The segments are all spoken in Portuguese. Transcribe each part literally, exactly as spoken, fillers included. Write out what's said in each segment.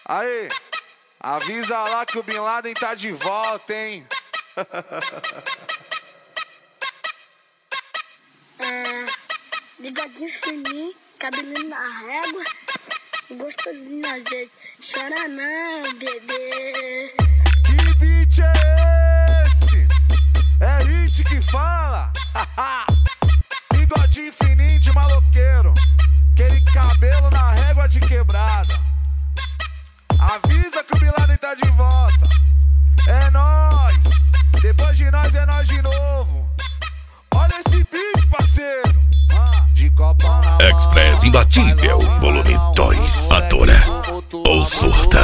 Aí, avisa lá que o Bin Laden tá de volta, hein? É, bigodinho fininho, cabelinho na régua, gostosinho azeite. Chora não, bebê. Que beat é esse? É hit que fala? Bigodinho fininho de maloqueiro, aquele cabelo na régua de quebrada. Avisa que o Bin Laden tá de volta. É nóis, depois de nós é nós de novo. Olha esse beat, parceiro. De copão na mão, Express Imbatível, volume dois. Atora ou surta.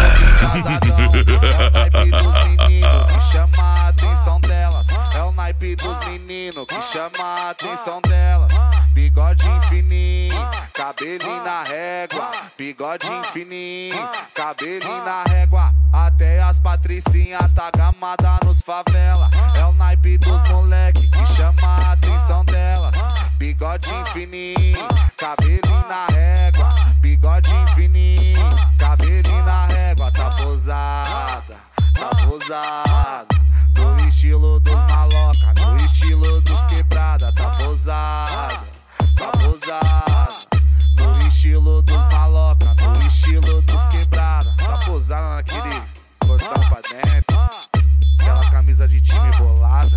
É o naipe dos meninos que chama a atenção delas. Bigodinho fininho, cabelinho na régua. Bigodinho fininho, cabelinho na régua. Até as patricinhas tá gamada nos favela. É o naipe dos moleque que chama a atenção delas. Bigodinho fininho, cabelinho na régua. Bigodinho fininho, cabelinho na régua. Tá posada, tá posada, no estilo dos maloca, no estilo dos quebrada. Tá posada, tá posada, no estilo dos maloca, no estilo dos quebrada. Tá posada naquele cordão pra dentro, aquela camisa de time bolada.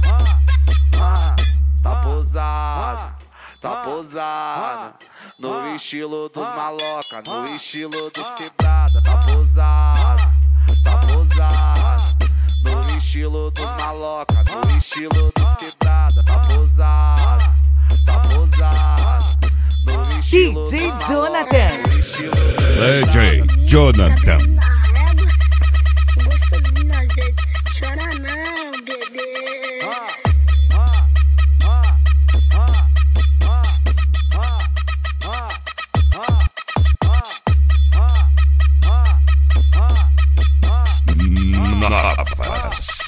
Tá posada, tá posada, no estilo dos maloca, no estilo dos quebrada. Tá posada, tá posada, no estilo dos maloca, no estilo dos quebrada. Tá posada, tá posada, no estilo D J dos Jonathan. D J Jonathan. Na régua, gostosinho azeite. Chora não, bebê. Nossa.